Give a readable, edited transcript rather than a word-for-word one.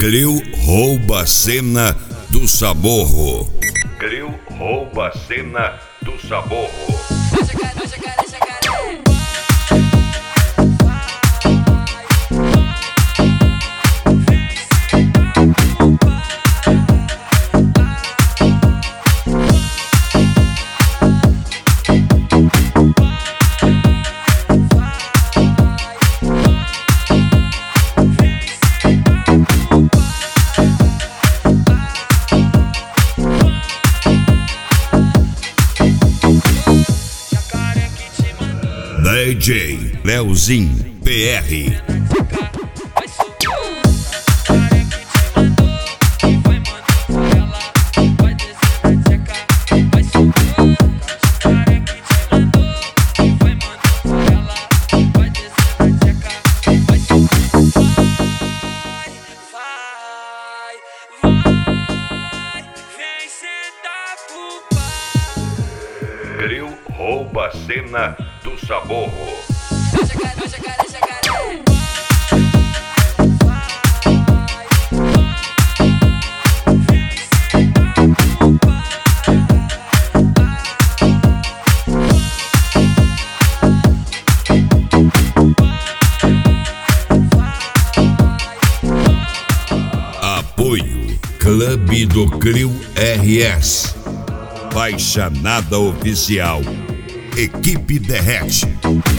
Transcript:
Grill rouba a cena do Saborro. Grill rouba a cena do Saborro. DJ Leozinho PR. Grill rouba a cena do Saborro. Apoio Clube do Grill RS. Baixanada Oficial. Equipe Derrete.